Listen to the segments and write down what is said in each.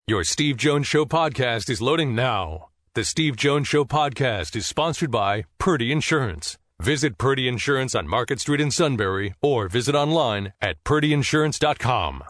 Your Steve Jones Show podcast is loading now. The Steve Jones Show podcast is sponsored by Purdy Insurance. Visit Purdy Insurance on Market Street in Sunbury or visit online at purdyinsurance.com.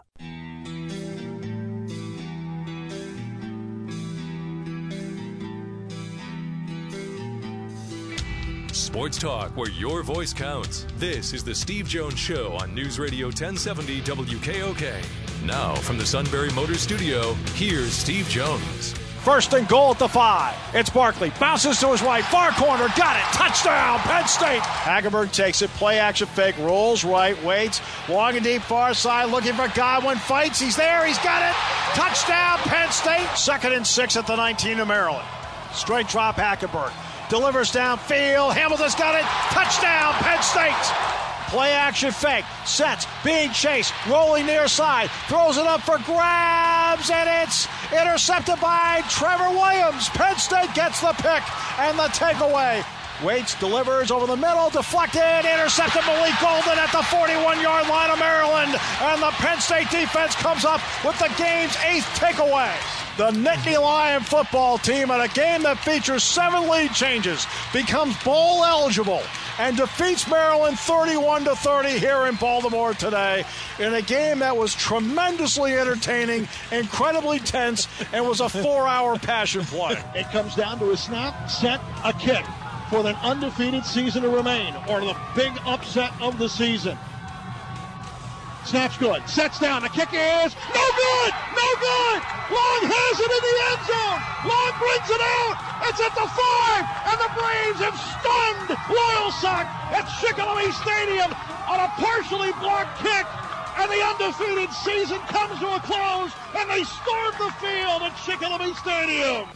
Sports talk where your voice counts. This is the Steve Jones Show on News Radio 1070 WKOK. Now from the Sunbury Motors Studio, here's Steve Jones. First and goal at the 5. It's Barkley. Bounces to his right. Far corner. Got it. Touchdown, Penn State. Hagenberg takes it. Play action fake. Rolls right. Waits. Long and deep far side. Looking for Godwin. Fights. He's there. He's got it. Touchdown, Penn State. 2nd and 6 at the 19 of Maryland. Straight drop Hagenberg. Delivers downfield. Hamilton's got it. Touchdown, Penn State. Play action fake. Sets. Being chased. Rolling near side. Throws it up for grabs. And it's intercepted by Trevor Williams. Penn State gets the pick and the takeaway. Waits, delivers over the middle. Deflected. Intercepted Malik Golden at the 41-yard line of Maryland. And the Penn State defense comes up with the game's 8th takeaway. The Nittany Lion football team at a game that features 7 lead changes becomes bowl eligible and defeats Maryland 31-30 here in Baltimore today in a game that was tremendously entertaining, incredibly tense, and was a 4-hour passion play. It comes down to a snap, set, a kick for an undefeated season to remain, or the big upset of the season. Snap's good. Sets down. The kick is no good. No good. Long has it in the end zone. Long brings it out. It's at the 5, and the Braves have stunned Loyalsock at Shikellamy Stadium on a partially blocked kick, and the undefeated season comes to a close, and they storm the field at Shikellamy Stadium.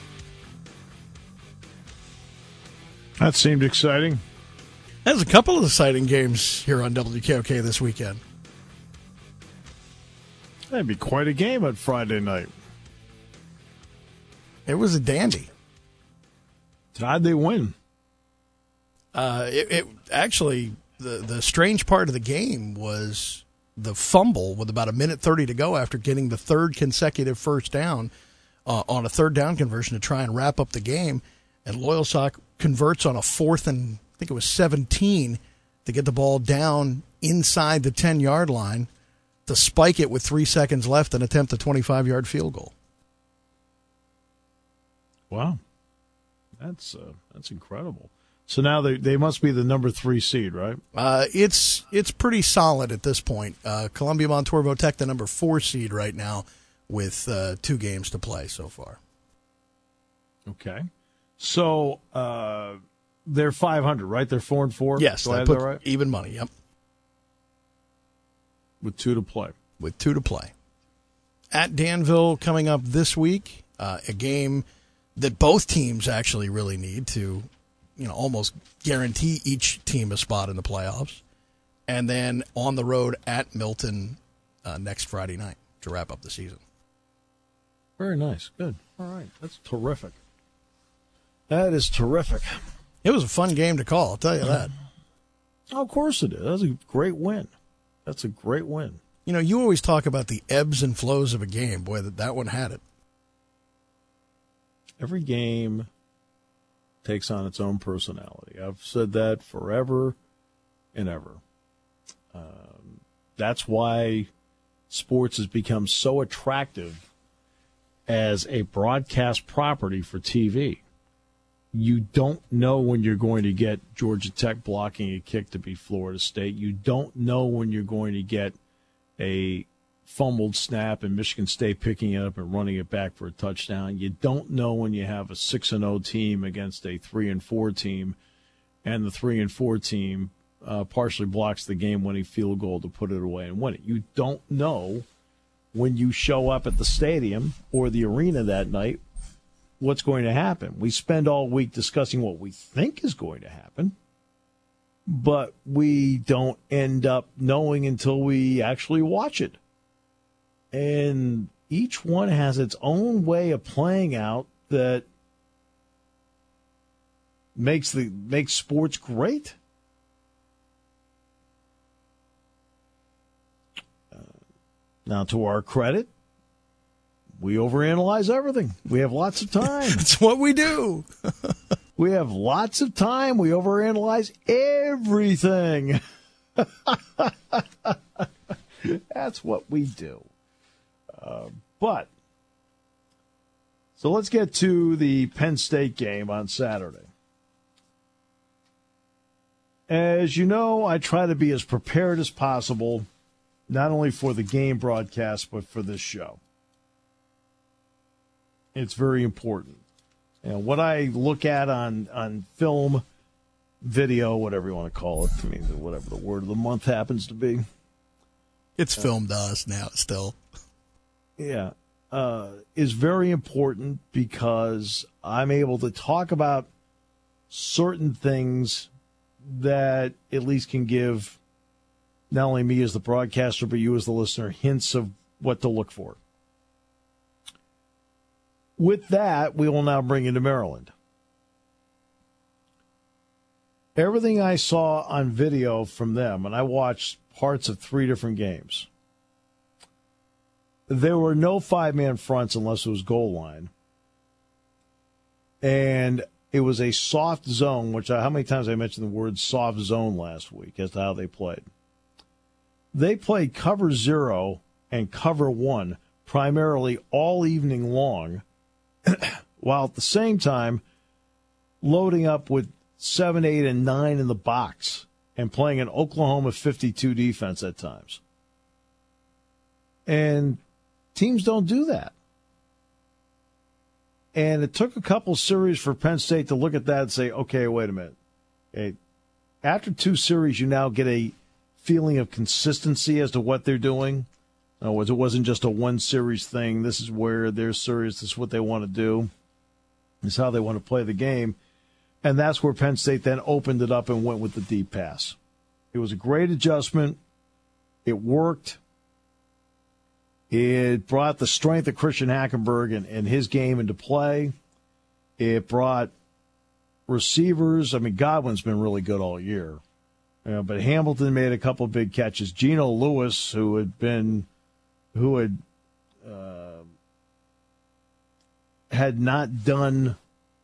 That seemed exciting. There's a couple of exciting games here on WKOK this weekend. That'd be quite a game on Friday night. It was a dandy. How'd they win? It actually, the strange part of the game was the fumble with about 1:30 to go after getting the 3rd consecutive first down on a 3rd down conversion to try and wrap up the game. And Loyalsock converts on a 4th and I think it was 17 to get the ball down inside the 10-yard line to spike it with 3 seconds left and attempt a 25-yard field goal. Wow. That's incredible. So now they must be the number 3 seed, right? It's pretty solid at this point. Columbia Montorvo Tech, the number 4 seed right now with 2 games to play so far. Okay. So they're 500, right? They're 4-4? Yes, Do I have put that right? Even money, yep. With 2 to play. With 2 to play. At Danville coming up this week, a game that both teams actually really need to, almost guarantee each team a spot in the playoffs. And then on the road at Milton next Friday night to wrap up the season. Very nice. Good. All right. That's terrific. That is terrific. It was a fun game to call, I'll tell you that. Oh, of course it is. That's a great win. That's a great win. You always talk about the ebbs and flows of a game. Boy, that one had it. Every game takes on its own personality. I've said that forever and ever. That's why sports has become so attractive as a broadcast property for TV. You don't know when you're going to get Georgia Tech blocking a kick to beat Florida State. You don't know when you're going to get a fumbled snap and Michigan State picking it up and running it back for a touchdown. You don't know when you have a 6-0 team against a 3-4 team, and the 3-4 team partially blocks the game-winning field goal to put it away and win it. You don't know when you show up at the stadium or the arena that night what's going to happen. We spend all week discussing what we think is going to happen, but we don't end up knowing until we actually watch it. And each one has its own way of playing out that makes sports great. Now, to our credit, We overanalyze everything. We have lots of time. That's what we do. We have lots of time. We overanalyze everything. That's what we do. So let's get to the Penn State game on Saturday. As you know, I try to be as prepared as possible, not only for the game broadcast, but for this show. It's very important. And what I look at on film, video, whatever you want to call it, I mean, whatever the word of the month happens to be. It's filmed to us now still. Yeah. Is very important because I'm able to talk about certain things that at least can give not only me as the broadcaster, but you as the listener, hints of what to look for. With that, we will now bring you to Maryland. Everything I saw on video from them, and I watched parts of 3 different games, there were no 5-man fronts unless it was goal line. And it was a soft zone, how many times I mentioned the word soft zone last week as to how they played. They played cover 0 and cover 1 primarily all evening long, while at the same time loading up with 7, 8, and 9 in the box and playing an Oklahoma 52 defense at times. And teams don't do that. And it took a couple series for Penn State to look at that and say, okay, wait a minute. Okay. After 2 series, you now get a feeling of consistency as to what they're doing. In other words, it wasn't just a 1-series thing. This is where they're serious. This is what they want to do. This is how they want to play the game. And that's where Penn State then opened it up and went with the deep pass. It was a great adjustment. It worked. It brought the strength of Christian Hackenberg and his game into play. It brought receivers. I mean, Godwin's been really good all year. But Hamilton made a couple of big catches. Geno Lewis, who had not done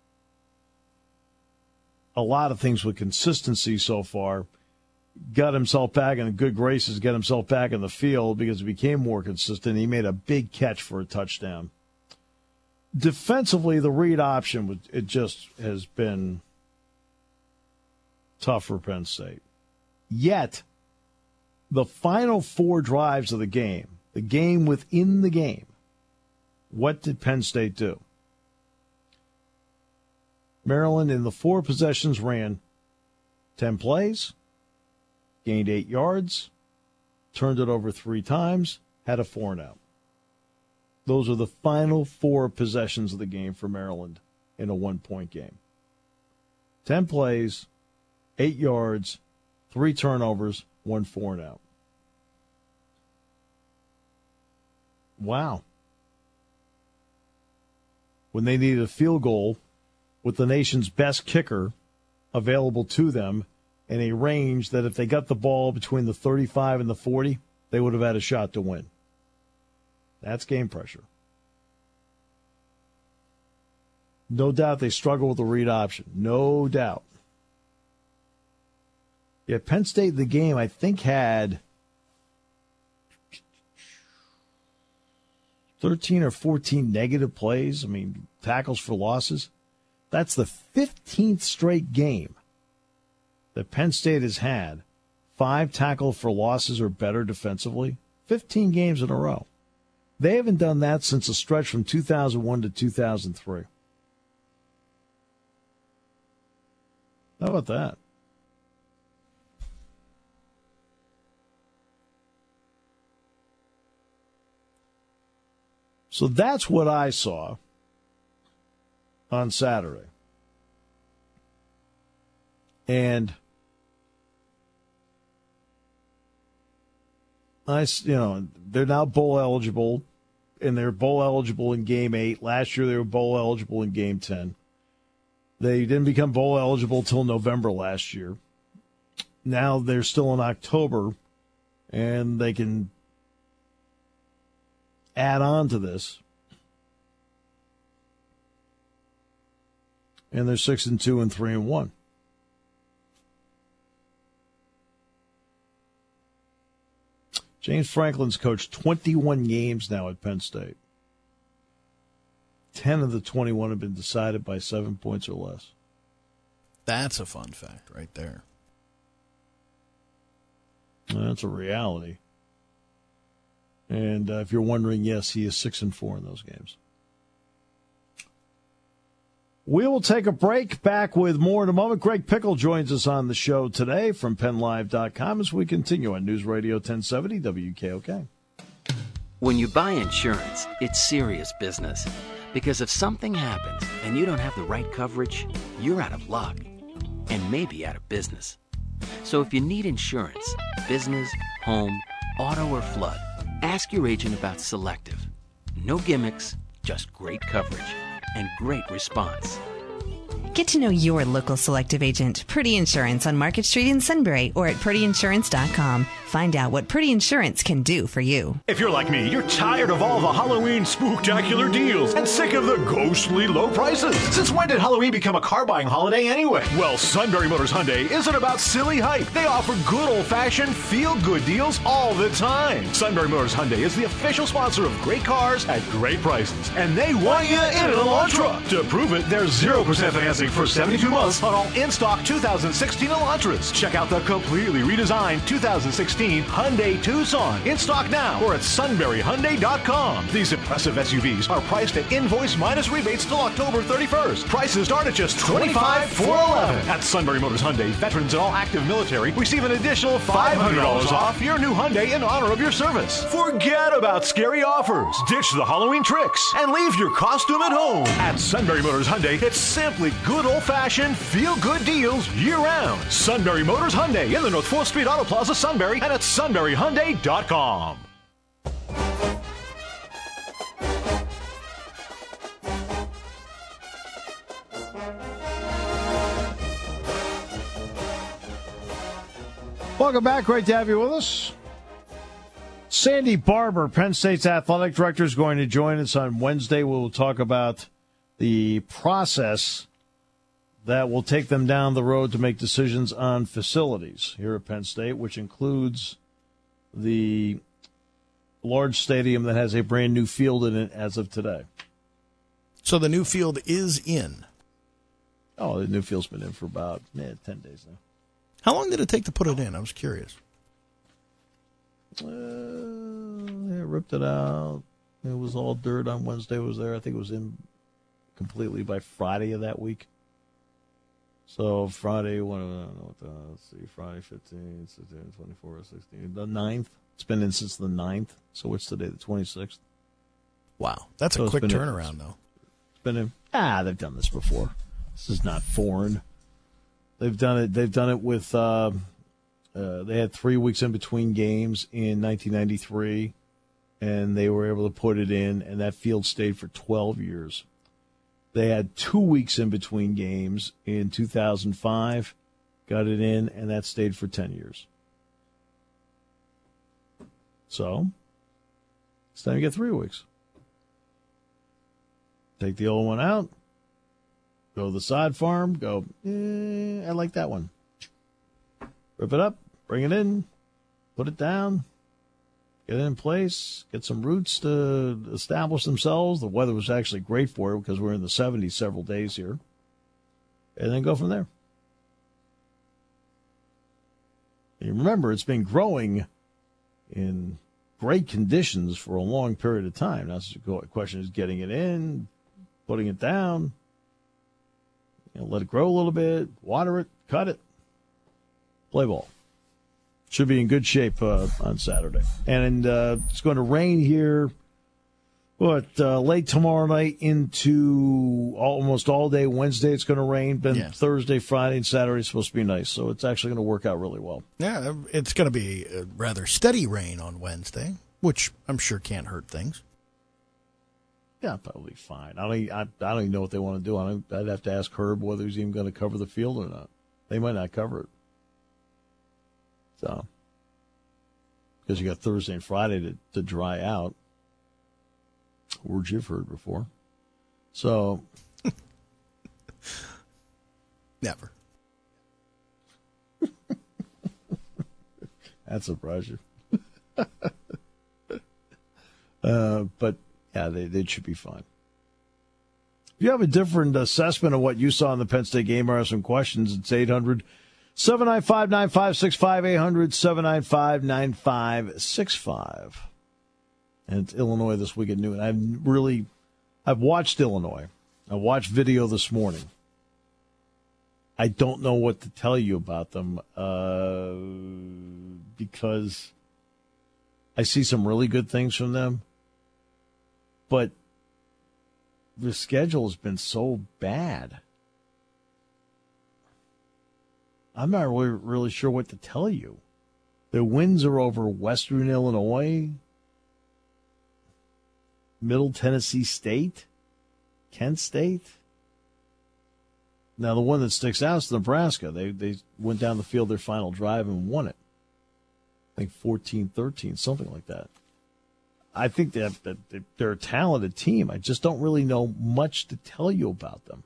a lot of things with consistency so far, got himself back in good graces, got himself back in the field because he became more consistent. He made a big catch for a touchdown. Defensively, the read option, it just has been tough for Penn State. Yet, the final 4 drives of the game within the game, what did Penn State do? Maryland, in the 4 possessions, ran 10 plays, gained 8 yards, turned it over 3 times, had a 4-and-out. Those are the final 4 possessions of the game for Maryland in a 1-point game. 10 plays, 8 yards, 3 turnovers, 1 4-and-out. Wow. When they needed a field goal with the nation's best kicker available to them in a range that if they got the ball between the 35 and the 40, they would have had a shot to win. That's game pressure. No doubt they struggle with the read option. No doubt. Yeah, Penn State in the game, I think, had 13 or 14 negative plays. I mean, tackles for losses. That's the 15th straight game that Penn State has had 5 tackle for losses or better defensively. 15 games in a row. They haven't done that since a stretch from 2001 to 2003. How about that? So that's what I saw on Saturday. And they're now bowl eligible, and they're bowl eligible in Game 8. Last year they were bowl eligible in Game 10. They didn't become bowl eligible till November last year. Now they're still in October, and they can add on to this and they're 6-2 and 3-1. James Franklin's coached 21 games now at Penn State. 10 of the 21 have been decided by 7 points or less. That's a fun fact right there. That's a reality. And if you're wondering, yes, he is 6-4 in those games. We will take a break. Back with more in a moment. Greg Pickle joins us on the show today from PennLive.com as we continue on News Radio 1070 WKOK. When you buy insurance, it's serious business. Because if something happens and you don't have the right coverage, you're out of luck. And maybe out of business. So if you need insurance, business, home, auto, or flood, ask your agent about Selective. No gimmicks, just great coverage and great response. Get to know your local Selective agent, Purdy Insurance, on Market Street in Sunbury or at PurdyInsurance.com. Find out what Purdy Insurance can do for you. If you're like me, you're tired of all the Halloween spooktacular deals and sick of the ghostly low prices. Since when did Halloween become a car-buying holiday anyway? Well, Sunbury Motors Hyundai isn't about silly hype. They offer good old-fashioned, feel-good deals all the time. Sunbury Motors Hyundai is the official sponsor of great cars at great prices. And they want you in an Elantra. To prove it, there's 0% financing for 72 months on all in-stock 2016 Elantras. Check out the completely redesigned 2016 Hyundai Tucson. In stock now or at sunburyhyundai.com. These impressive SUVs are priced at invoice minus rebates till October 31st. Prices start at just $25,411. At Sunbury Motors Hyundai, veterans and all active military receive an additional $500 off your new Hyundai in honor of your service. Forget about scary offers. Ditch the Halloween tricks and leave your costume at home. At Sunbury Motors Hyundai, it's simply good old-fashioned, feel-good deals year-round. Sunbury Motors Hyundai in the North 4th Street Auto Plaza, Sunbury, and at sunburyhyundai.com. Welcome back. Great to have you with us. Sandy Barber, Penn State's athletic director, is going to join us on Wednesday. We will talk about the process that will take them down the road to make decisions on facilities here at Penn State, which includes the large stadium that has a brand new field in it as of today. So the new field is in. Oh, the new field's been in for about 10 days now. How long did it take to put it in? I was curious. They ripped it out. It was all dirt on Wednesday. It was there. I think it was in completely by Friday of that week. So Friday, let's see, Friday 15, 16, 24, 16, the 9th. It's been in since the 9th. So what's today, the 26th? Wow. That's a quick turnaround, though. It's been in. They've done this before. This is not foreign. They've done it with, they had 3 weeks in between games in 1993, and they were able to put it in, and that field stayed for 12 years. They had 2 weeks in between games in 2005, got it in, and that stayed for 10 years. So, it's time to get 3 weeks. Take the old one out. Go to the sod farm, go, I like that one. Rip it up, bring it in, put it down, get it in place, get some roots to establish themselves. The weather was actually great for it because we're in the 70s several days here. And then go from there. And remember, it's been growing in great conditions for a long period of time. Now, the question is getting it in, putting it down. Let it grow a little bit, water it, cut it, play ball. Should be in good shape on Saturday. And it's going to rain here, late tomorrow night into almost all day Wednesday. It's going to rain. Then Thursday, Friday, and Saturday is supposed to be nice. So it's actually going to work out really well. Yeah, it's going to be a rather steady rain on Wednesday, which I'm sure can't hurt things. Yeah, probably fine. I don't even know what they want to do. I'd have to ask Herb whether he's even going to cover the field or not. They might not cover it. So, because you got Thursday and Friday to dry out. Words you've heard before. So, Never. That surprised you. But, yeah, they should be fine. If you have a different assessment of what you saw in the Penn State game or have some questions, it's 800-795-9565, 800-795-9565. And it's Illinois this week at noon. I've watched Illinois. I watched video this morning. I don't know what to tell you about them because I see some really good things from them, but the schedule has been so bad. I'm not really sure what to tell you. Their wins are over Western Illinois, Middle Tennessee State, Kent State. Now, the one that sticks out is Nebraska. They went down the field their final drive and won it. I think 14-13, something like that. I think that they're a talented team. I just don't really know much to tell you about them.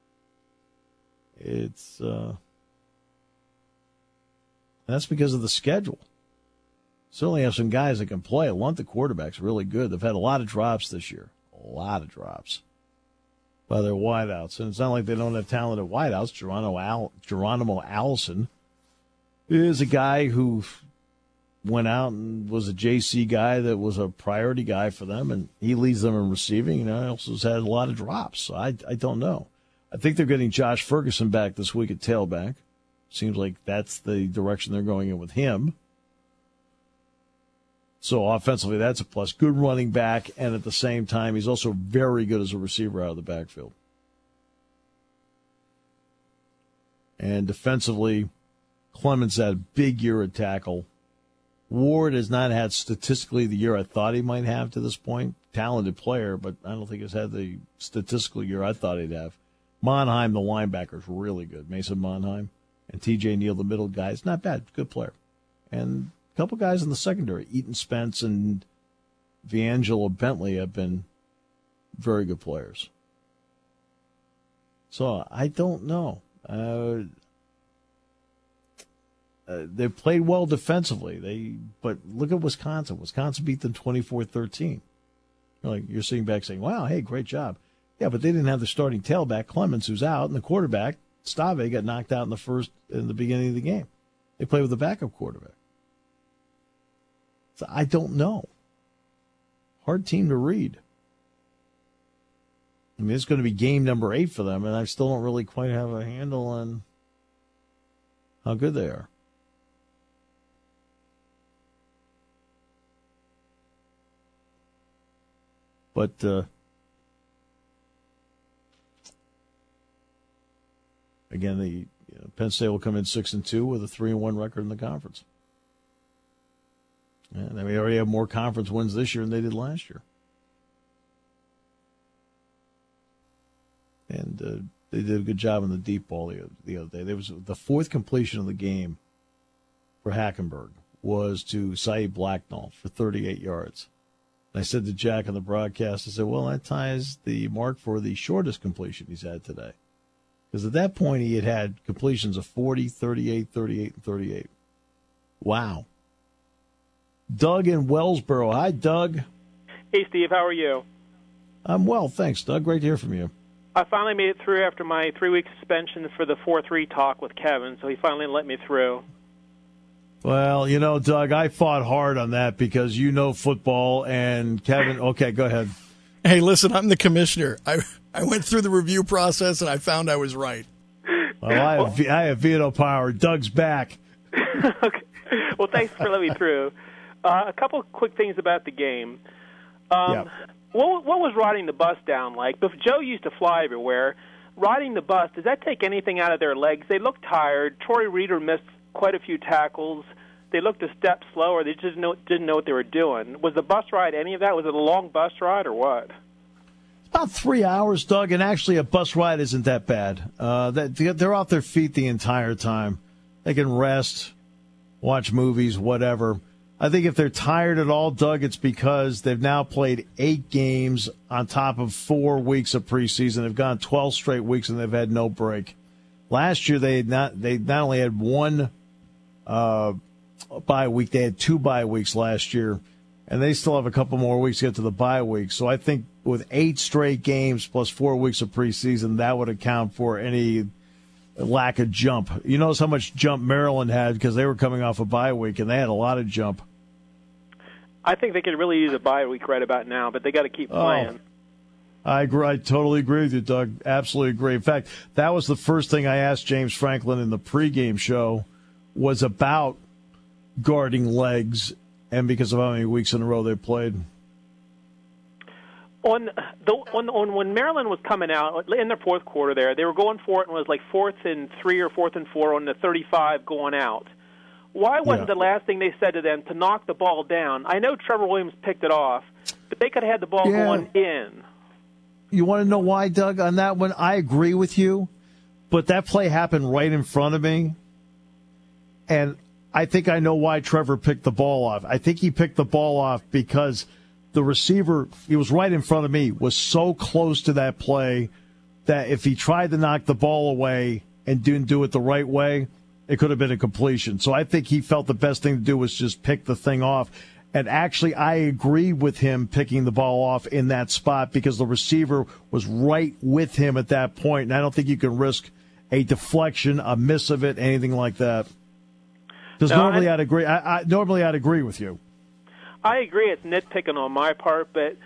It's that's because of the schedule. Certainly have some guys that can play. Lunt, the quarterback's really good. They've had a lot of drops this year. A lot of drops by their wideouts. And it's not like they don't have talented wideouts. Geronimo Allison is a guy who went out and was a JC guy that was a priority guy for them, and he leads them in receiving. He also has had a lot of drops. So I don't know. I think they're getting Josh Ferguson back this week at tailback. Seems like that's the direction they're going in with him. So offensively, that's a plus. Good running back, and at the same time, he's also very good as a receiver out of the backfield. And defensively, Clemens had a big year at tackle. Ward has not had statistically the year I thought he might have to this point. Talented player, but I don't think he's had the statistical year I thought he'd have. Monheim, the linebacker, is really good. Mason Monheim. And T.J. Neal, the middle guy, is not bad. Good player. And a couple guys in the secondary, Eaton Spence and D'Angelo Bentley, have been very good players. So I don't know. They played well defensively. But look at Wisconsin. Wisconsin beat them 24-13. You're sitting back saying, wow, hey, great job. Yeah, but they didn't have the starting tailback, Clemens, who's out, and the quarterback, Stave, got knocked out in the beginning of the game. They played with the backup quarterback. So I don't know. Hard team to read. I mean, it's going to be game number 8 for them, and I still don't really quite have a handle on how good they are. But again, Penn State will come in 6-2 with a 3-1 record in the conference. And they already have more conference wins this year than they did last year. And they did a good job on the deep ball the other day. There was the fourth completion of the game for Hackenberg was to Saeed Blacknall for 38 yards. And I said to Jack on the broadcast, I said, well, that ties the mark for the shortest completion he's had today. Because at that point, he had completions of 40, 38, 38, and 38. Wow. Doug in Wellsboro. Hi, Doug. Hey, Steve. How are you? I'm well, thanks, Doug. Great to hear from you. I finally made it through after my 3-week suspension for the 4-3 talk with Kevin, so he finally let me through. Well, Doug, I fought hard on that because you know football, and Kevin, okay, go ahead. Hey, listen, I'm the commissioner. I went through the review process, and I found I was right. Well, I have veto power. Doug's back. Okay. Well, thanks for letting me through. A couple of quick things about the game. What was riding the bus down like? Joe used to fly everywhere. Riding the bus, does that take anything out of their legs? They looked tired. Troy Reeder missed quite a few tackles. They looked a step slower. They just didn't know what they were doing. Was the bus ride any of that? Was it a long bus ride or what? About 3 hours, Doug, and actually a bus ride isn't that bad. They're off their feet the entire time. They can rest, watch movies, whatever. I think if they're tired at all, Doug, it's because they've now played 8 games on top of 4 weeks of preseason. They've gone 12 straight weeks, and they've had no break. Last year they not only had one bye week, they had 2 bye weeks last year, and they still have a couple more weeks to get to the bye week. So I think with 8 straight games plus 4 weeks of preseason, that would account for any lack of jump. You notice how much jump Maryland had because they were coming off a bye week, and they had a lot of jump. I think they could really use a bye week right about now, but they got to keep playing. I agree. I totally agree with you, Doug. Absolutely agree. In fact, that was the first thing I asked James Franklin in the pregame show was about guarding legs and because of how many weeks in a row they played. When Maryland was coming out in their fourth quarter there, they were going for it and it was like 4th and 3 or 4th and 4 on the 35 going out. Why wasn't the last thing they said to them to knock the ball down? I know Trevor Williams picked it off, but they could have had the ball going in. You want to know why, Doug? On that one, I agree with you, but that play happened right in front of me, and I think I know why Trevor picked the ball off. I think he picked the ball off because the receiver, he was right in front of me, was so close to that play that if he tried to knock the ball away and didn't do it the right way, it could have been a completion. So I think he felt the best thing to do was just pick the thing off. And actually, I agree with him picking the ball off in that spot because the receiver was right with him at that point. And I don't think you can risk a deflection, a miss of it, anything like that. Because normally I'd agree. Normally I'd agree with you. I agree. It's nitpicking on my part, but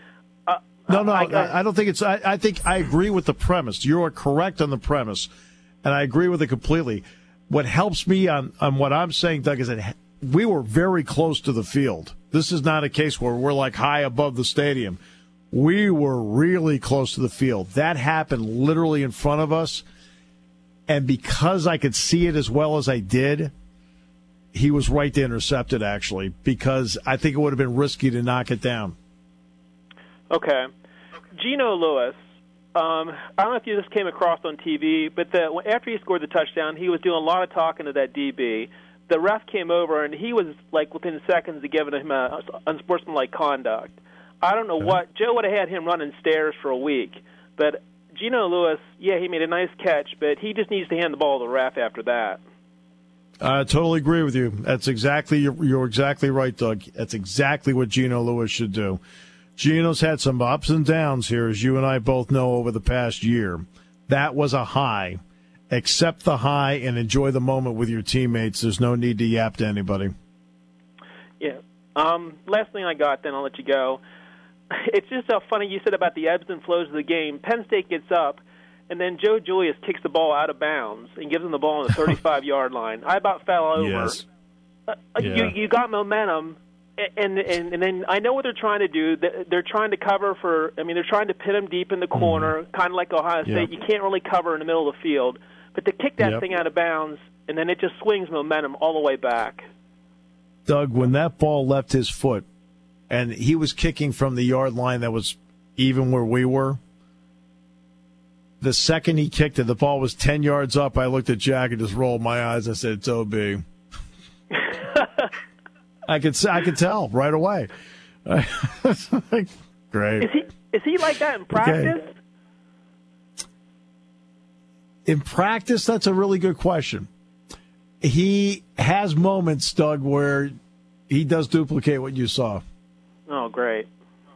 I don't think it's. I think I agree with the premise. You are correct on the premise, and I agree with it completely. What helps me on what I'm saying, Doug, is that we were very close to the field. This is not a case where we're like high above the stadium. We were really close to the field. That happened literally in front of us. And because I could see it as well as I did, he was right to intercept it, actually, because I think it would have been risky to knock it down. Okay. Geno Lewis, I don't know if you just came across on TV, but after he scored the touchdown, he was doing a lot of talking to that DB. The ref came over, and he was, like, within seconds of giving him unsportsmanlike conduct. I don't know what. Joe would have had him running stairs for a week. But Geno Lewis, yeah, he made a nice catch, but he just needs to hand the ball to the ref after that. I totally agree with you. That's exactly you're exactly right, Doug. That's exactly what Geno Lewis should do. Geno's had some ups and downs here, as you and I both know, over the past year. That was a high. Accept the high and enjoy the moment with your teammates. There's no need to yap to anybody. Yeah. Last thing I got, then I'll let you go. It's just so funny you said about the ebbs and flows of the game. Penn State gets up, and then Joe Julius kicks the ball out of bounds and gives them the ball on the 35-yard line. I about fell over. Yes. You got momentum, and then I know what they're trying to do. They're trying to cover for. I mean, they're trying to pin him deep in the corner, kind of like Ohio State. You can't really cover in the middle of the field, but to kick that thing out of bounds, and then it just swings momentum all the way back. Doug, when that ball left his foot, and he was kicking from the yard line that was even where we were. The second he kicked it, the ball was 10 yards up. I looked at Jack and just rolled my eyes. I said, "It's OB." I could tell right away. Great. Is he like that in practice? Okay. In practice, that's a really good question. He has moments, Doug, where he does duplicate what you saw. Oh, great.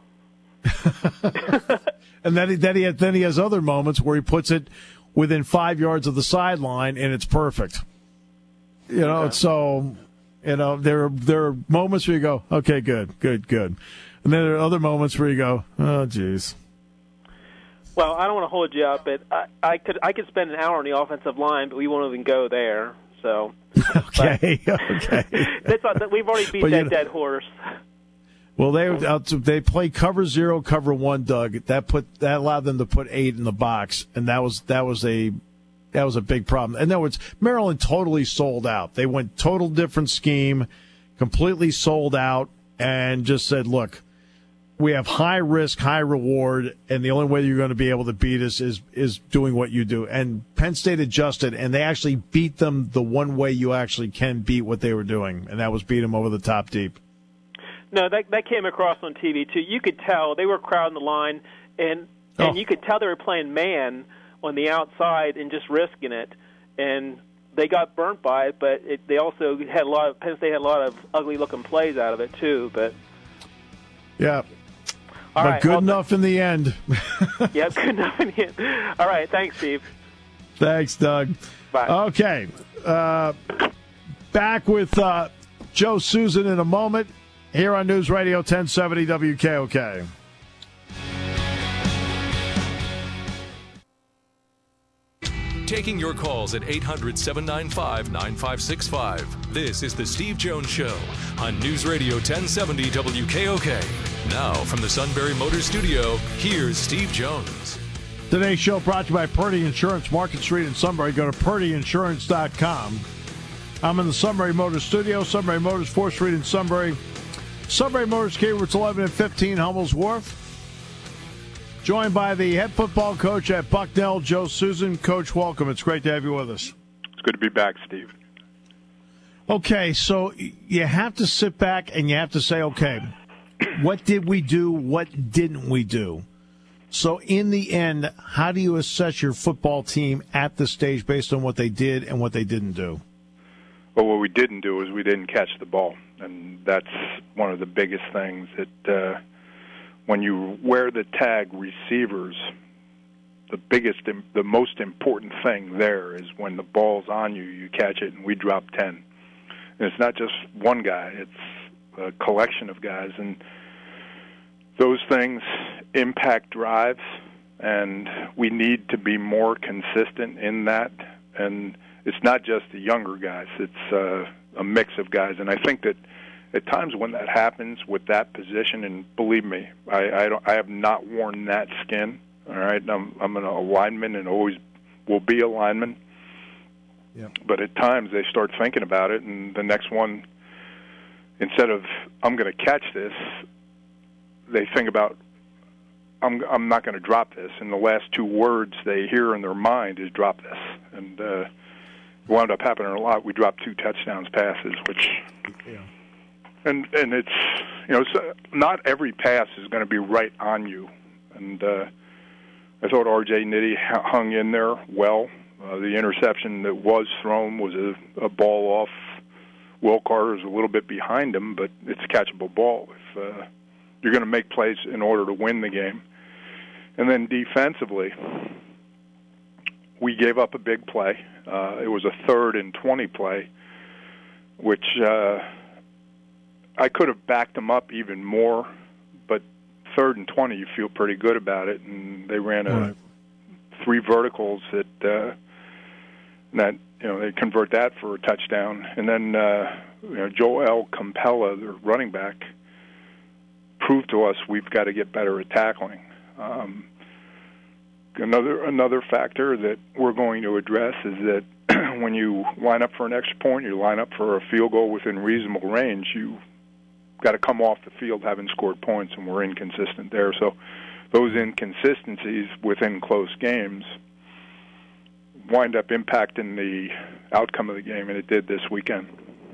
And then he has other moments where he puts it within 5 yards of the sideline, and it's perfect. You know, so, you know, there are moments where you go, okay, good. And then there are other moments where you go, oh, geez. Well, I don't want to hold you up, but I could spend an hour on the offensive line, but we won't even go there. So okay. We've already beat that dead horse. Well, they play cover 0, cover 1, Doug. That allowed them to put 8 in the box, and that was a big problem. In other words, Maryland totally sold out. They went total different scheme, completely sold out, and just said, look, we have high risk, high reward, and the only way you're going to be able to beat us is doing what you do. And Penn State adjusted, and they actually beat them the one way you actually can beat what they were doing, and that was beat them over the top deep. No, that came across on TV, too. You could tell they were crowding the line, and you could tell they were playing man on the outside and just risking it. and they got burnt by it. But they also had Penn State had a lot of ugly-looking plays out of it too. But yeah, but good enough in the end. Yeah, good enough in the end. All right, thanks, Steve. Thanks, Doug. Bye. Okay, back with Joe Susan in a moment here on News Radio 1070 WKOK. Taking your calls at 800-795-9565. This is the Steve Jones Show on News Radio 1070 WKOK. Now, from the Sunbury Motors Studio, here's Steve Jones. Today's show brought to you by Purdy Insurance, Market Street in Sunbury. Go to purdyinsurance.com. I'm in the Sunbury Motors Studio, Sunbury Motors, 4th Street in Sunbury. Sunbury Motors, Keywords 11 and 15, Hummel's Wharf. Joined by the head football coach at Bucknell, Joe Susan. Coach, welcome. It's great to have you with us. It's good to be back, Steve. Okay, so you have to sit back and you have to say, okay, what did we do? What didn't we do? So in the end, how do you assess your football team at this stage based on what they did and what they didn't do? Well, what we didn't do is we didn't catch the ball, and that's one of the biggest things that when you wear the tag receivers, the most important thing there is when the ball's on you, you catch it, and we drop 10. And it's not just one guy, it's a collection of guys, and those things impact drives, and we need to be more consistent in that. And it's not just the younger guys, it's a mix of guys. And I think that at times when that happens with that position, and believe me, I have not worn that skin. All right, I'm an lineman and always will be a lineman. Yeah. But at times they start thinking about it, and the next one, instead of I'm going to catch this, they think about I'm not going to drop this. And the last two words they hear in their mind is drop this, and it wound up happening a lot. We dropped 2 touchdowns passes, which. Yeah. And it's, not every pass is going to be right on you. And I thought R.J. Nitty hung in there well. The interception that was thrown was a ball off. Will Carter's a little bit behind him, but it's a catchable ball if you're going to make plays in order to win the game. And then defensively, we gave up a big play. It was a 3rd and 20 play, which I could have backed them up even more, but 3rd and 20, you feel pretty good about it. And they ran 3 verticals that they convert that for a touchdown. And then Joel Campella, the running back, proved to us we've got to get better at tackling. Another factor that we're going to address is that when you line up for an extra point, you line up for a field goal within reasonable range, you got to come off the field having scored points, and we're inconsistent there. So those inconsistencies within close games wind up impacting the outcome of the game, and it did this weekend.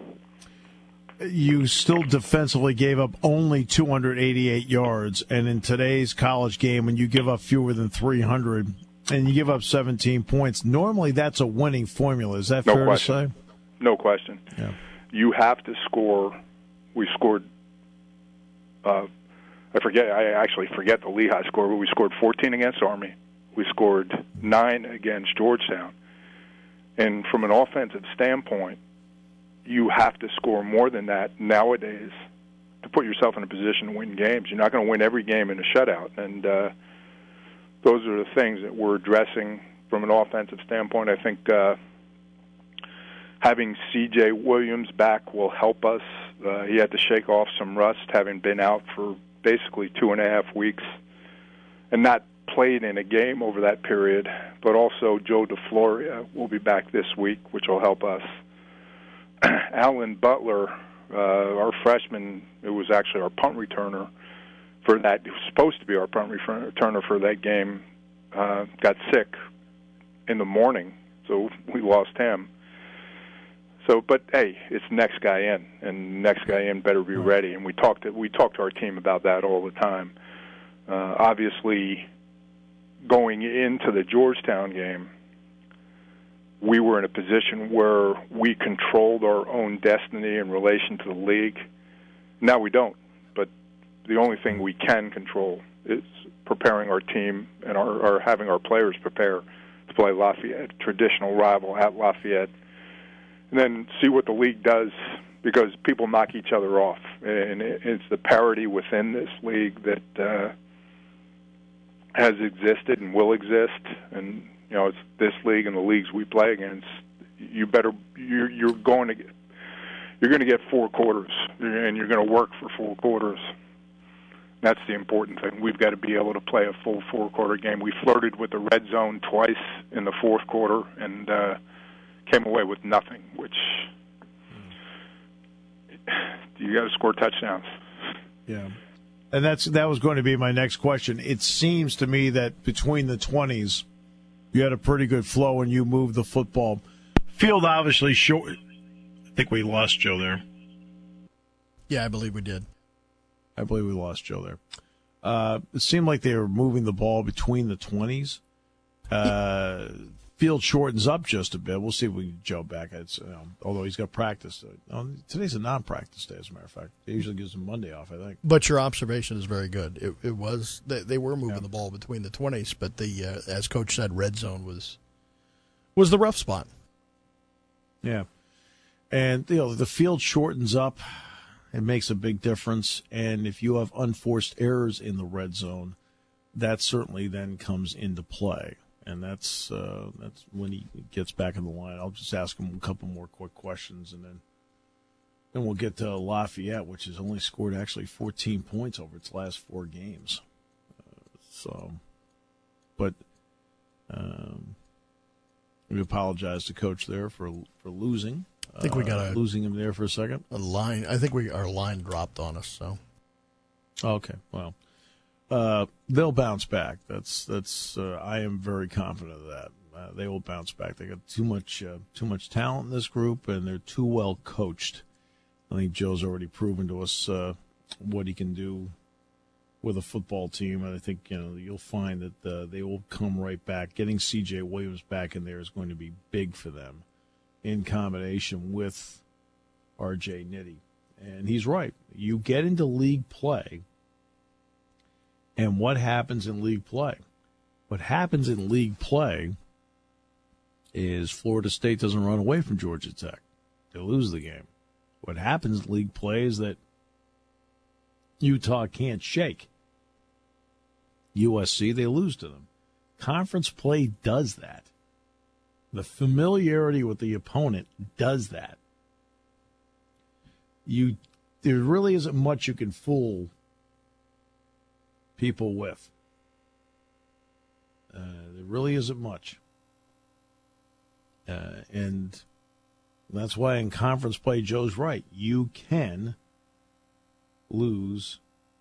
You still defensively gave up only 288 yards, and in today's college game, when you give up fewer than 300 and you give up 17 points, normally that's a winning formula. Is that fair to say? No question. Yeah. You have to score. We scored, I actually forget the Lehigh score, but we scored 14 against Army. We scored 9 against Georgetown. And from an offensive standpoint, you have to score more than that nowadays to put yourself in a position to win games. You're not going to win every game in a shutout. And those are the things that we're addressing from an offensive standpoint. I think having C.J. Williams back will help us. He had to shake off some rust, having been out for basically 2.5 weeks and not played in a game over that period. But also Joe DeFloria will be back this week, which will help us. Alan Butler, our freshman, it was actually our punt returner for that. It was supposed to be our punt returner for that game. Got sick in the morning, so we lost him. So, but hey, it's next guy in, and next guy in better be ready. And we talked to our team about that all the time. Obviously, going into the Georgetown game, we were in a position where we controlled our own destiny in relation to the league. Now we don't, but the only thing we can control is preparing our team and our having our players prepare to play Lafayette, traditional rival at Lafayette, and then see what the league does, because people knock each other off, and it's the parity within this league that has existed and will exist. And it's this league and the leagues we play against. You're going to get 4 quarters, and you're going to work for 4 quarters. That's the important thing. We've got to be able to play a full 4-quarter game. We flirted with the red zone twice in the fourth quarter and came away with nothing, which you got to score touchdowns. Yeah. And that was going to be my next question. It seems to me that between the 20s, you had a pretty good flow and you moved the football. Field obviously short. I think we lost Joe there. Yeah, I believe we did. I believe we lost Joe there. It seemed like they were moving the ball between the 20s. Field shortens up just a bit. We'll see if we can get Joe back. Although he's got practice. Today's a non-practice day, as a matter of fact. It usually gives him Monday off, I think. But your observation is very good. It was they were moving the ball between the 20s, but the as Coach said, red zone was the rough spot. Yeah, and the field shortens up. It makes a big difference, and if you have unforced errors in the red zone, that certainly then comes into play. And that's when he gets back in the line. I'll just ask him a couple more quick questions, and then we'll get to Lafayette, which has only scored actually 14 points over its last 4 games. We apologize to Coach there for losing. I think we got losing him there for a second. A line. I think our line dropped on us. So. Okay. Well. They'll bounce back. That's. I am very confident of that. They will bounce back. They got too much talent in this group, and they're too well coached. I think Joe's already proven to us what he can do with a football team, and I think you'll find that they will come right back. Getting C.J. Williams back in there is going to be big for them, in combination with R.J. Nitty. And he's right. You get into league play. And what happens in league play? What happens in league play is Florida State doesn't run away from Georgia Tech. They lose the game. What happens in league play is that Utah can't shake USC. They lose to them. Conference play does that. The familiarity with the opponent does that. There really isn't much you can fool people with. There really isn't much. And that's why in conference play, Joe's right. You can lose.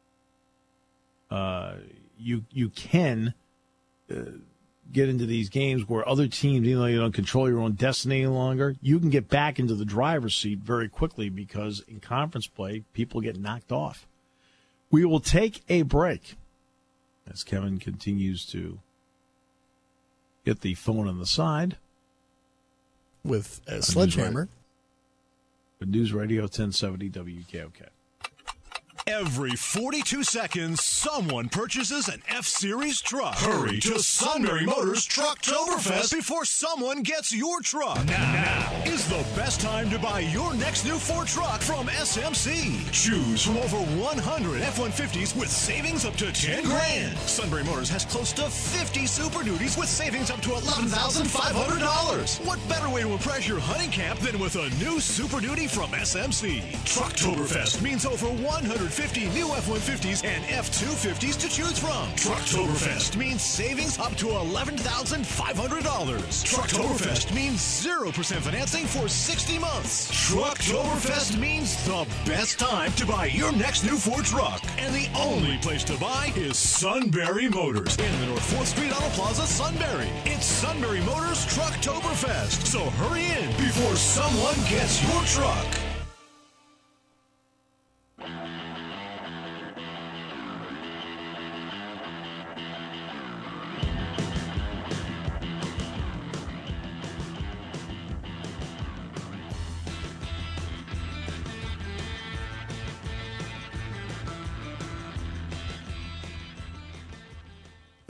You can get into these games where other teams, even though you don't control your own destiny any longer, you can get back into the driver's seat very quickly, because in conference play, people get knocked off. We will take a break as Kevin continues to get the phone on the side with a sledgehammer. With News Radio 1070 WKOK. Every 42 seconds, someone purchases an F-Series truck. Hurry to Sunbury Motors Trucktoberfest before someone gets your truck. Now is the best time to buy your next new Ford truck from SMC. Choose from over 100 F-150s with savings up to $10,000. Sunbury Motors has close to 50 Super Duties with savings up to $11,500. What better way to impress your hunting camp than with a new Super Duty from SMC? Trucktoberfest means over 150 new F-150s and F-250s to choose from. Trucktoberfest means savings up to $11,500. Trucktoberfest means 0% financing for 60 months. Trucktoberfest means the best time to buy your next new Ford truck. And the only place to buy is Sunbury Motors in the North 4th Street Auto Plaza, Sunbury. It's Sunbury Motors Trucktoberfest. So hurry in before someone gets your truck.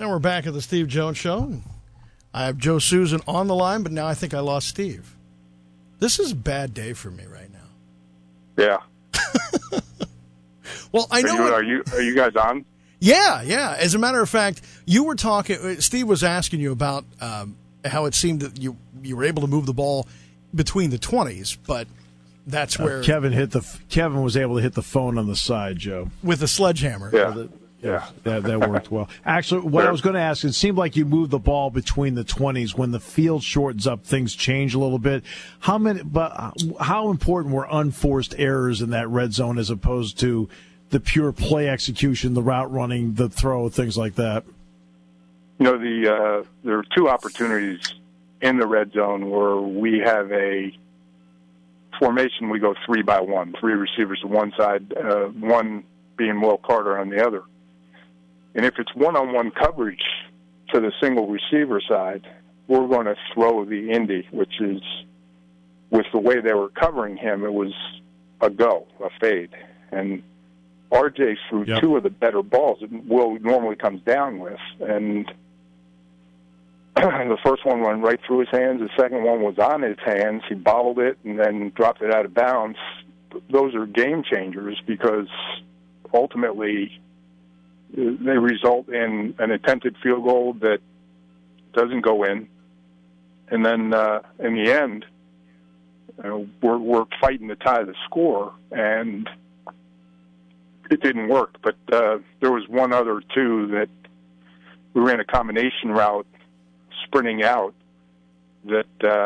And we're back at the Steve Jones Show. I have Joe Susan on the line, but now I think I lost Steve. This is a bad day for me right now. Yeah. Well, I know. Are you guys on? Yeah. As a matter of fact, you were talking. Steve was asking you about how it seemed that you were able to move the ball between the 20s, but that's where Kevin was able to hit the phone on the side, Joe, with a sledgehammer. Yeah. That worked well. Actually, what I was going to ask, it seemed like you moved the ball between the 20s. When the field shortens up, things change a little bit. How important were unforced errors in that red zone as opposed to the pure play execution, the route running, the throw, things like that? There are two opportunities in the red zone where we have a formation. We go 3-by-1, 3 receivers to one side, one being Will Carter on the other. And if it's one-on-one coverage to the single receiver side, we're going to throw the Indy, which is, with the way they were covering him, it was a fade. And RJ threw two of the better balls that Will normally comes down with. And the first one went right through his hands. The second one was on his hands. He bobbled it and then dropped it out of bounds. Those are game changers because ultimately they result in an attempted field goal that doesn't go in. And then in the end, we're fighting to tie the score, and it didn't work. But there was one other, too, that we ran a combination route sprinting out that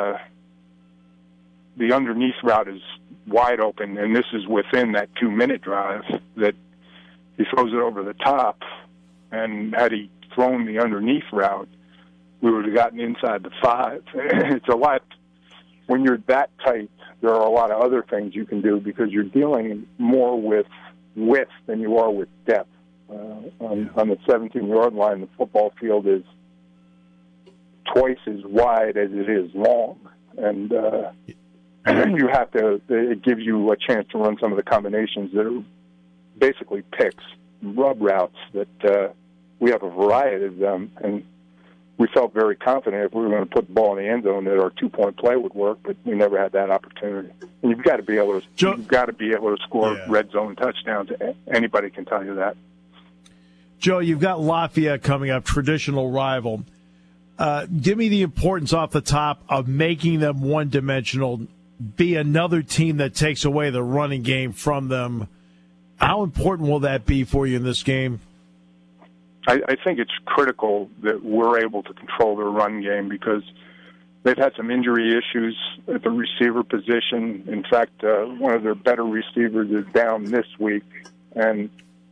the underneath route is wide open, and this is within that 2-minute drive that he throws it over the top, and had he thrown the underneath route, we would have gotten inside the 5. It's a lot. When you're that tight, there are a lot of other things you can do because you're dealing more with width than you are with depth. On the 17-yard line, the football field is twice as wide as it is long, and you have to. It gives you a chance to run some of the combinations that are basically picks, rub routes that we have a variety of them, and we felt very confident if we were going to put the ball in the end zone that our 2-point play would work, but we never had that opportunity. And you've got to be able to score red zone touchdowns. Anybody can tell you that. Joe, you've got Lafayette coming up, traditional rival. Give me the importance off the top of making them one-dimensional, be another team that takes away the running game from them. How important will that be for you in this game? I think it's critical that we're able to control their run game because they've had some injury issues at the receiver position. In fact, one of their better receivers is down this week. And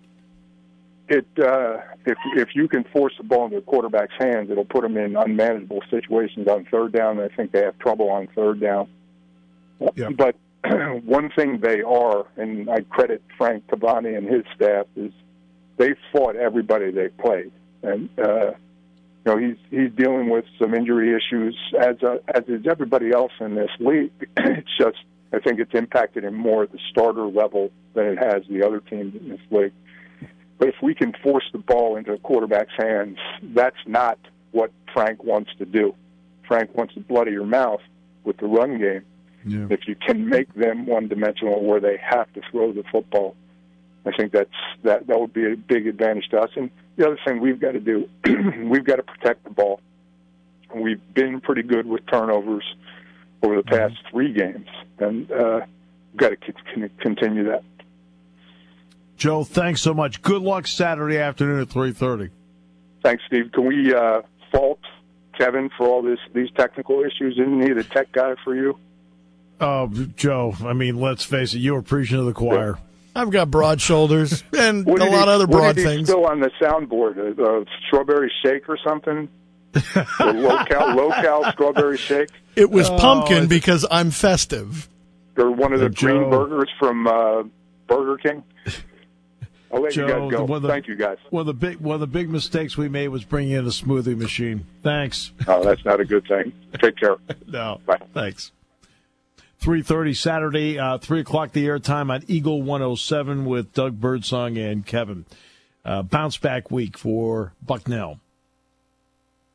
if you can force the ball into the quarterback's hands, it'll put them in unmanageable situations on third down. I think they have trouble on third down. Yep. But one thing they are, and I credit Frank Cavani and his staff, is they fought everybody they played. And, he's dealing with some injury issues, as is everybody else in this league. It's just, I think it's impacted him more at the starter level than it has the other teams in this league. But if we can force the ball into a quarterback's hands, that's not what Frank wants to do. Frank wants to bloody your mouth with the run game. Yeah. If you can make them one-dimensional where they have to throw the football, I think that would be a big advantage to us. And the other thing we've got to do, we've got to protect the ball. We've been pretty good with turnovers over the past 3 games, and we've got to continue that. Joe, thanks so much. Good luck Saturday afternoon at 3:30. Thanks, Steve. Can we fault Kevin for all these technical issues? Isn't he the tech guy for you? Oh, Joe, I mean, let's face it, you were preaching to the choir. I've got broad shoulders and a lot of other broad things. Still on the soundboard, a strawberry shake or something? low-cal strawberry shake? It was pumpkin because I'm festive. Or one of the green burgers from Burger King? I'll let you guys go. Thank you, guys. One of the big mistakes we made was bringing in a smoothie machine. Thanks. Oh, that's not a good thing. Take care. No. Bye. Thanks. 3:30 Saturday, 3 o'clock the airtime on Eagle 107 with Doug Birdsong and Kevin. Bounce back week for Bucknell.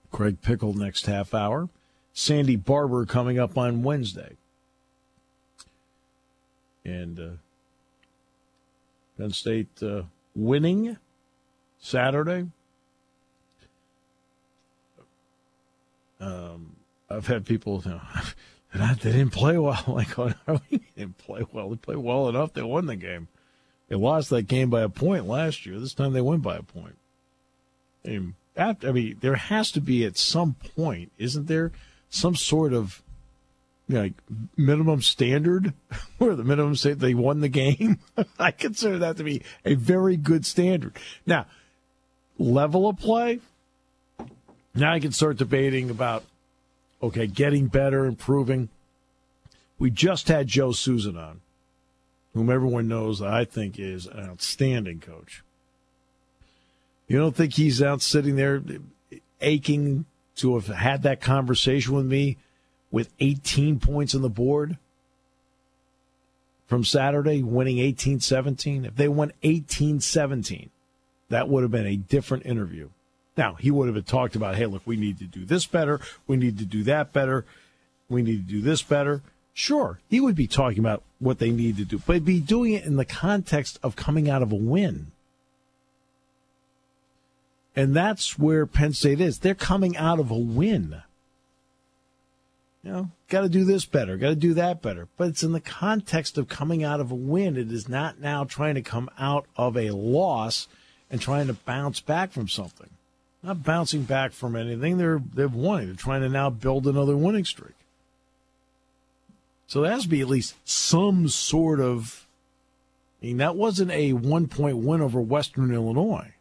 Craig Pickle next half hour. Sandy Barber coming up on Wednesday. And Penn State winning Saturday. I've had people, they didn't play well. Like, oh, no, they didn't play well. They played well enough. They won the game. They lost that game by a point last year. This time they win by a point. There has to be at some point, isn't there, some sort of like minimum standard where the minimum say they won the game? I consider that to be a very good standard. Now, level of play, now I can start debating about, okay, getting better, improving. We just had Joe Susan on, whom everyone knows I think is an outstanding coach. You don't think he's out sitting there aching to have had that conversation with me with 18 points on the board from Saturday, winning 18-17? If they won 18-17, that would have been a different interview. Now, he would have talked about, hey, look, we need to do this better. We need to do that better. We need to do this better. Sure, he would be talking about what they need to do, but he'd be doing it in the context of coming out of a win. And that's where Penn State is. They're coming out of a win. You know, got to do this better, got to do that better. But it's in the context of coming out of a win. It is not now trying to come out of a loss and trying to bounce back from something. Not bouncing back from anything. They've won. They're trying to now build another winning streak. So there has to be at least some sort of, that wasn't a 1-point win over Western Illinois.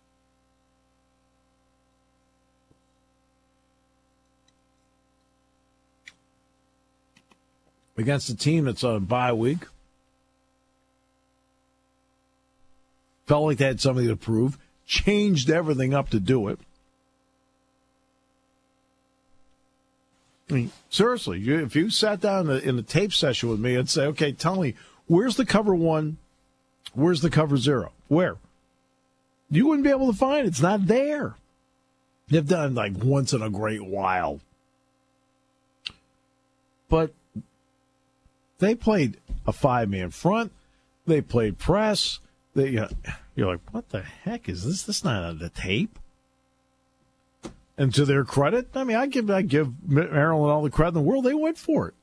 Against a team that's on a bye week. Felt like they had something to prove. Changed everything up to do it. I mean, seriously, if you sat down in the tape session with me and say, okay, tell me, where's the cover 1? Where's the cover 0? Where? You wouldn't be able to find it. It's not there. They've done like once in a great while. But they played a 5-man front. They played press. You're like, what the heck is this? This is not on the tape. And to their credit, I mean, I give Maryland all the credit in the world. They went for it.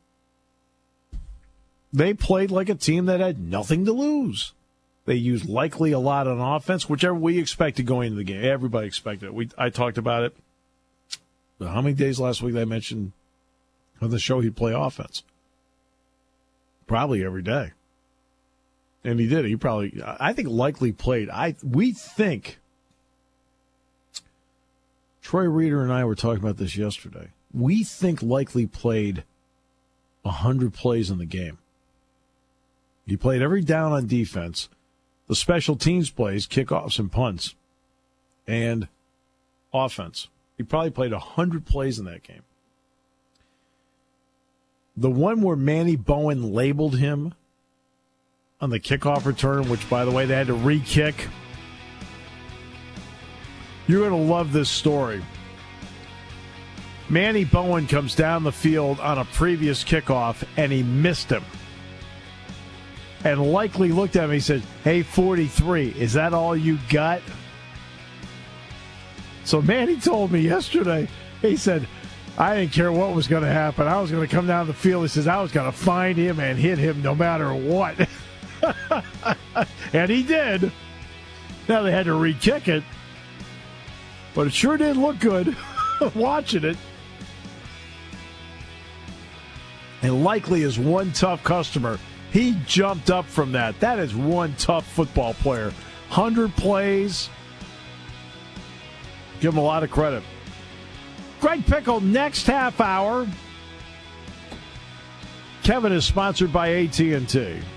They played like a team that had nothing to lose. They used likely a lot on offense, whichever we expected going into the game. Everybody expected it. I talked about it. How many days last week I mentioned on the show he'd play offense? Probably every day. And he did. He probably, I think, likely played. We think, Troy Reeder and I were talking about this yesterday. We think likely played 100 plays in the game. He played every down on defense, the special teams plays, kickoffs and punts, and offense. He probably played 100 plays in that game. The one where Manny Bowen labeled him on the kickoff return, which, by the way, they had to re-kick. You're going to love this story. Manny Bowen comes down the field on a previous kickoff, and he missed him. And likely looked at him, he said, hey, 43, is that all you got? So Manny told me yesterday, he said, I didn't care what was going to happen. I was going to come down the field. He says, I was going to find him and hit him no matter what. And he did. Now they had to re-kick it. But it sure did look good watching it. And likely is one tough customer. He jumped up from that. That is one tough football player. 100 plays. Give him a lot of credit. Greg Pickle next half hour. Kevin is sponsored by AT&T.